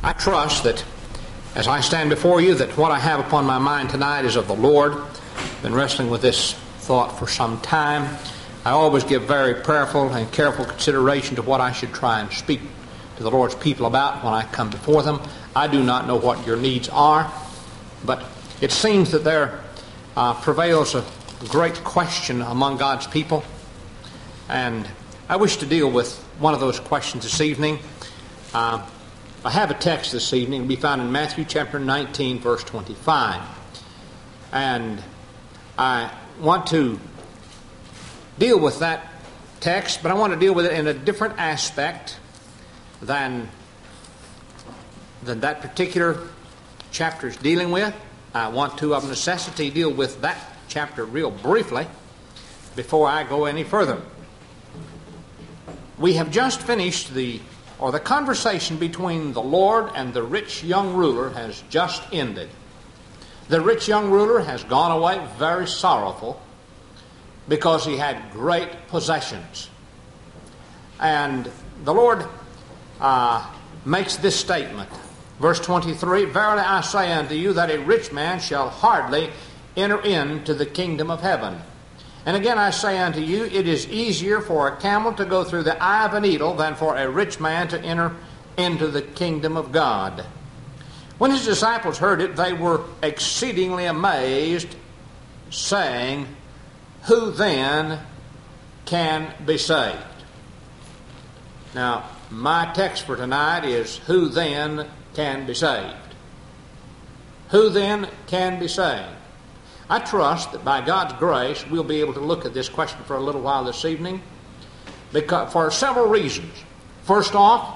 I trust that as I stand before you, that what I have upon my mind tonight is of the Lord. I've been wrestling with this thought for some time. I always give very prayerful and careful consideration to what I should try and speak to the Lord's people about when I come before them. I do not know what your needs are, but it seems that there prevails a great question among God's people, and I wish to deal with one of those questions this evening. I have a text this evening. It will be found in Matthew chapter 19, verse 25. And I want to deal with that text, but I want to deal with it in a different aspect than that particular chapter is dealing with. I want to, of necessity, deal with that chapter real briefly before I go any further. We have just finished the conversation between the Lord and the rich young ruler has just ended. The rich young ruler has gone away very sorrowful because he had great possessions. And the Lord makes this statement. Verse 23, "Verily I say unto you that a rich man shall hardly enter into the kingdom of heaven. And again I say unto you, it is easier for a camel to go through the eye of a needle than for a rich man to enter into the kingdom of God." When his disciples heard it, they were exceedingly amazed, saying, "Who then can be saved?" Now, my text for tonight is, "Who then can be saved?" Who then can be saved? I trust that by God's grace we'll be able to look at this question for a little while this evening, because for several reasons. First off,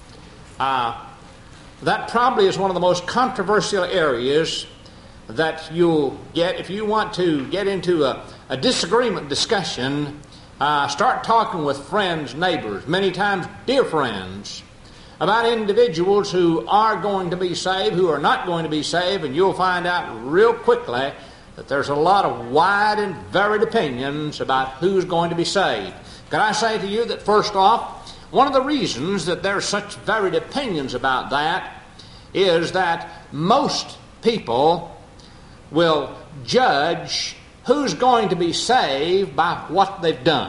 that probably is one of the most controversial areas that you'll get if you want to get into a disagreement discussion. Start talking with friends, neighbors, many times dear friends, about individuals who are going to be saved, who are not going to be saved, and you'll find out real quickly that there's a lot of wide and varied opinions about who's going to be saved. Can I say to you that first off, one of the reasons that there's such varied opinions about that is that most people will judge who's going to be saved by what they've done.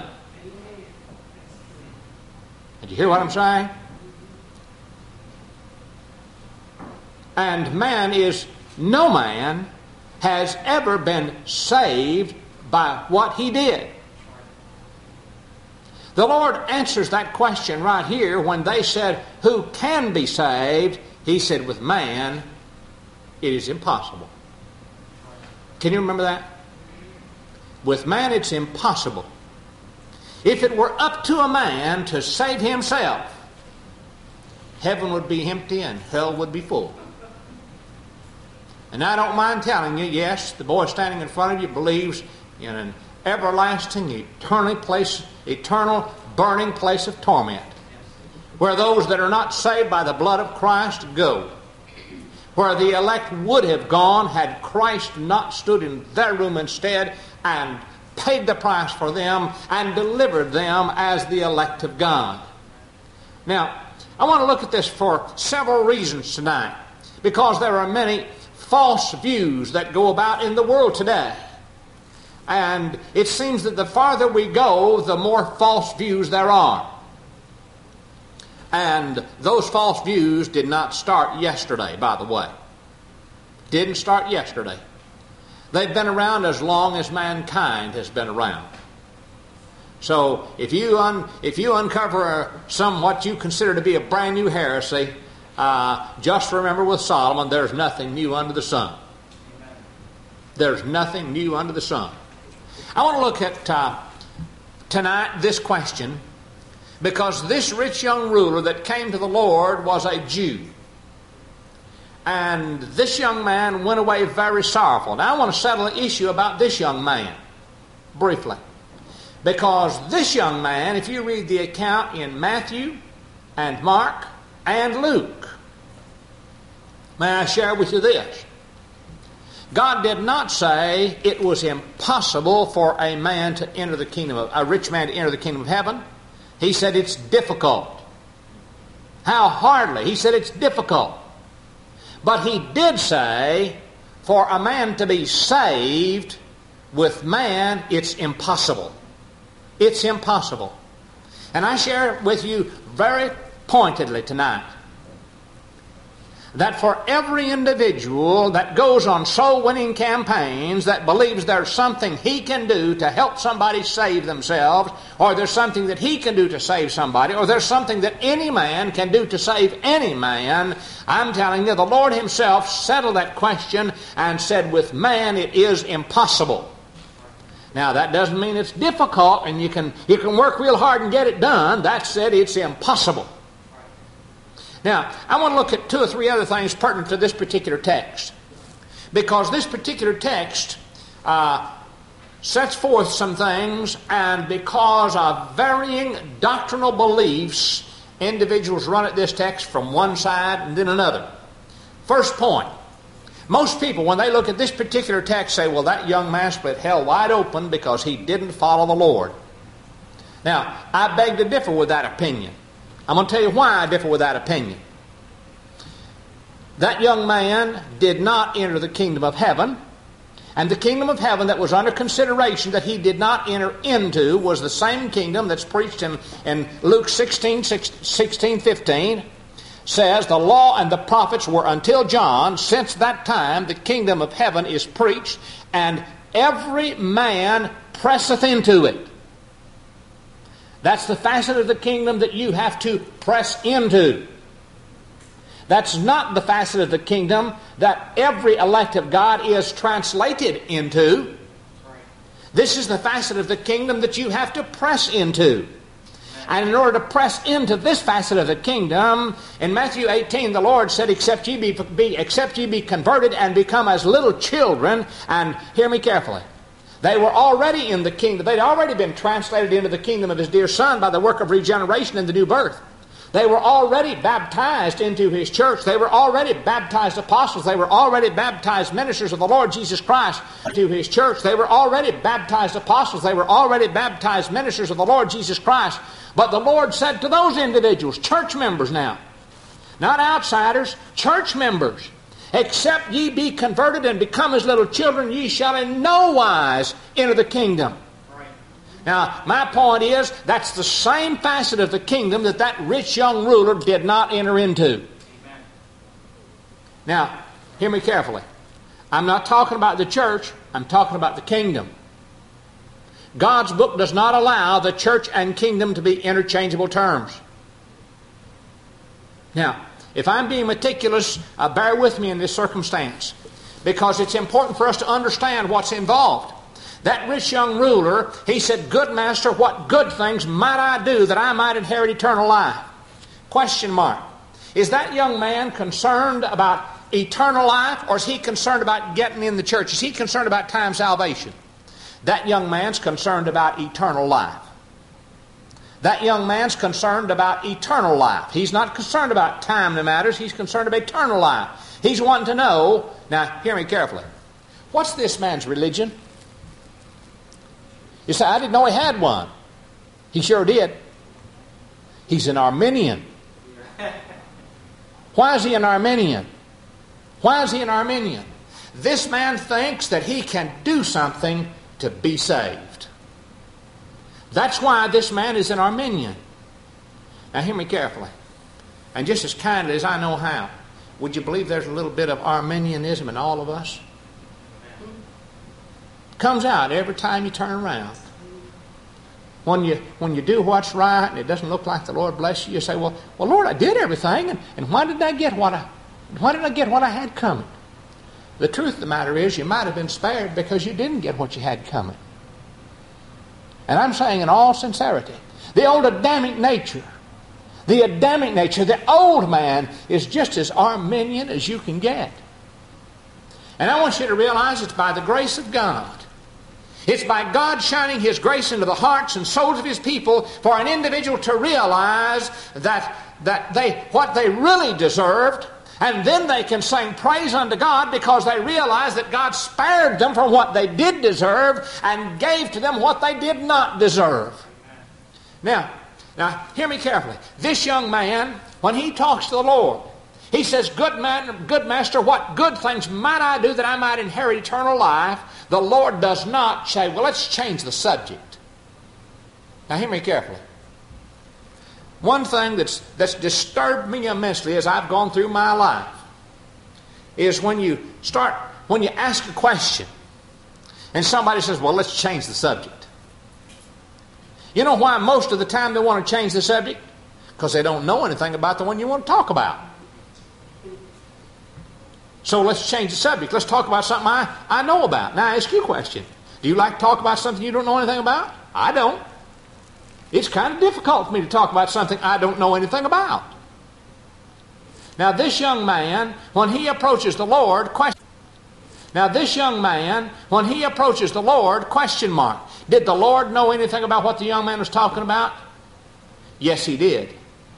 Did you hear what I'm saying? And no man has ever been saved by what he did. The Lord answers that question right here when they said, "Who can be saved?" He said, "With man, it is impossible." Can you remember that? With man, it's impossible. If it were up to a man to save himself, heaven would be empty and hell would be full. And I don't mind telling you, yes, the boy standing in front of you believes in an everlasting, eternal, burning place of torment, where those that are not saved by the blood of Christ go, where the elect would have gone had Christ not stood in their room instead and paid the price for them and delivered them as the elect of God. Now, I want to look at this for several reasons tonight, because there are many false views that go about in the world today. And it seems that the farther we go, the more false views there are. And those false views did not start yesterday, by the way. Didn't start yesterday. They've been around as long as mankind has been around. So if you uncover what you consider to be a brand new heresy, just remember with Solomon, there's nothing new under the sun. There's nothing new under the sun. I want to look at tonight this question, because this rich young ruler that came to the Lord was a Jew. And this young man went away very sorrowful. Now I want to settle an issue about this young man briefly. Because this young man, if you read the account in Matthew and Mark and Luke, may I share with you this? God did not say it was impossible for a rich man to enter the kingdom of heaven. He said it's difficult. How hardly? He said it's difficult. But he did say, for a man to be saved with man, it's impossible. It's impossible. And I share with you very pointedly tonight that for every individual that goes on soul-winning campaigns that believes there's something he can do to help somebody save themselves, or there's something that he can do to save somebody, or there's something that any man can do to save any man, I'm telling you, the Lord himself settled that question and said, with man it is impossible. Now, that doesn't mean it's difficult and you can work real hard and get it done. That said, it's impossible. Now, I want to look at 2 or 3 other things pertinent to this particular text. Because this particular text sets forth some things, and because of varying doctrinal beliefs, individuals run at this text from one side and then another. First point. Most people, when they look at this particular text, say, well, that young man split hell wide open because he didn't follow the Lord. Now, I beg to differ with that opinion. I'm going to tell you why I differ with that opinion. That young man did not enter the kingdom of heaven, and the kingdom of heaven that was under consideration that he did not enter into was the same kingdom that's preached in Luke 16:15. Says, the law and the prophets were until John. Since that time the kingdom of heaven is preached, and every man presseth into it. That's the facet of the kingdom that you have to press into. That's not the facet of the kingdom that every elect of God is translated into. This is the facet of the kingdom that you have to press into. And in order to press into this facet of the kingdom, in Matthew 18, the Lord said, except ye be converted and become as little children, and hear me carefully. They were already in the kingdom. They'd already been translated into the kingdom of his dear Son by the work of regeneration and the new birth. They were already baptized into his church. They were already baptized apostles. They were already baptized ministers of the Lord Jesus Christ to his church. They were already baptized apostles. They were already baptized ministers of the Lord Jesus Christ. But the Lord said to those individuals, church members now, not outsiders, church members, except ye be converted and become as little children, ye shall in no wise enter the kingdom. Now, my point is, that's the same facet of the kingdom that rich young ruler did not enter into. Amen. Now, hear me carefully. I'm not talking about the church. I'm talking about the kingdom. God's book does not allow the church and kingdom to be interchangeable terms. Now, if I'm being meticulous, bear with me in this circumstance, because it's important for us to understand what's involved. That rich young ruler, he said, good master, what good things might I do that I might inherit eternal life? Question mark. Is that young man concerned about eternal life, or is he concerned about getting in the church? Is he concerned about time salvation? That young man's concerned about eternal life. That young man's concerned about eternal life. He's not concerned about time that matters. He's concerned about eternal life. He's wanting to know, now hear me carefully, what's this man's religion? You say, I didn't know he had one. He sure did. He's an Arminian. Why is he an Arminian? Why is he an Arminian? This man thinks that he can do something to be saved. That's why this man is an Arminian. Now hear me carefully. And just as kindly as I know how, would you believe there's a little bit of Arminianism in all of us? Comes out every time you turn around. When you do what's right and it doesn't look like the Lord bless you, you say, well Lord, I did everything, and why did I get what I had coming? The truth of the matter is, you might have been spared because you didn't get what you had coming. And I'm saying in all sincerity, the old Adamic nature, the old man is just as Arminian as you can get. And I want you to realize it's by the grace of God. It's by God shining his grace into the hearts and souls of his people for an individual to realize that what they really deserved. And then they can sing praise unto God because they realize that God spared them from what they did deserve and gave to them what they did not deserve. Now, hear me carefully. This young man, when he talks to the Lord, He says, good master, what good things might I do that I might inherit eternal life? The Lord does not say, well, let's change the subject. Now hear me carefully. One thing that's disturbed me immensely as I've gone through my life is when you ask a question and somebody says, well, let's change the subject. You know why most of the time they want to change the subject? Because they don't know anything about the one you want to talk about. So let's change the subject. Let's talk about something I know about. Now I ask you a question. Do you like to talk about something you don't know anything about? I don't. It's kind of difficult for me to talk about something I don't know anything about. Now this young man, when he approaches the Lord, question mark. Did the Lord know anything about what the young man was talking about? Yes, he did.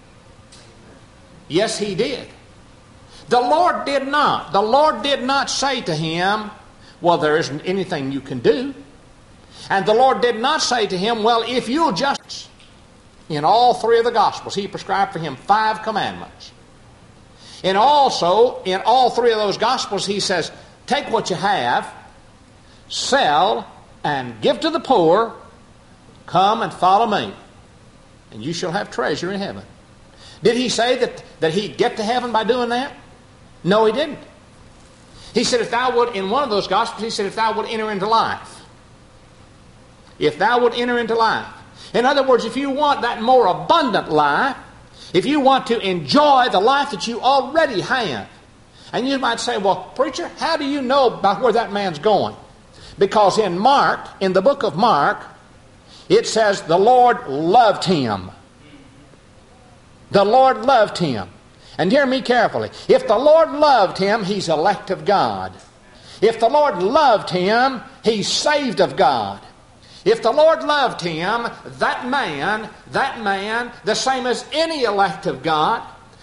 Yes, he did. The Lord did not. The Lord did not say to him, well, there isn't anything you can do. And the Lord did not say to him, well, if you'll just... In all three of the Gospels, he prescribed for him 5 commandments. And also, in all three of those Gospels, he says, take what you have, sell, and give to the poor, come and follow me, and you shall have treasure in heaven. Did he say that he'd get to heaven by doing that? No, he didn't. He said, if thou would, in one of those Gospels, he said, if thou would enter into life. If thou would enter into life. In other words, if you want that more abundant life, if you want to enjoy the life that you already have, and you might say, well, preacher, how do you know about where that man's going? Because in the book of Mark, it says the Lord loved him. The Lord loved him. And hear me carefully. If the Lord loved him, he's elect of God. If the Lord loved him, he's saved of God. If the Lord loved him, that man, the same as any elect of God,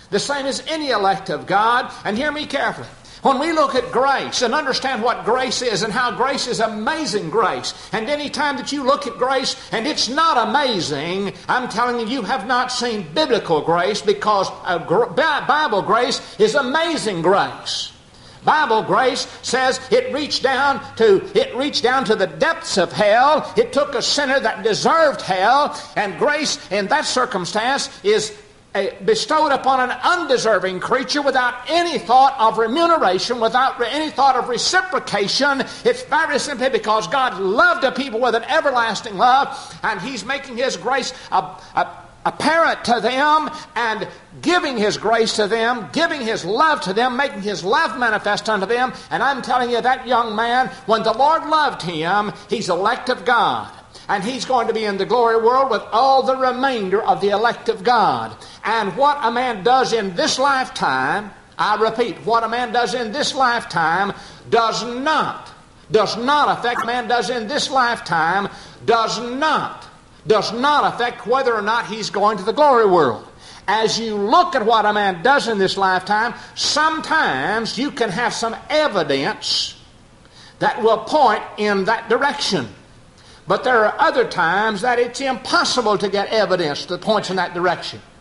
and hear me carefully. When we look at grace and understand what grace is and how grace is amazing grace, and any time that you look at grace and it's not amazing, I'm telling you, you have not seen biblical grace, because Bible grace is amazing grace. Bible grace says it reached down to the depths of hell. It took a sinner that deserved hell, and grace in that circumstance is bestowed upon an undeserving creature without any thought of remuneration, without any thought of reciprocation. It's very simply because God loved a people with an everlasting love, and he's making his grace apparent to them and giving his grace to them, giving his love to them, making his love manifest unto them. And I'm telling you, that young man, when the Lord loved him, he's elect of God. And he's going to be in the glory world with all the remainder of the elect of God. And what a man does in this lifetime, I repeat, what a man does in this lifetime does not affect what a man does in this lifetime, does not affect whether or not he's going to the glory world. As you look at what a man does in this lifetime, sometimes you can have some evidence that will point in that direction. But there are other times that it's impossible to get evidence that points in that direction.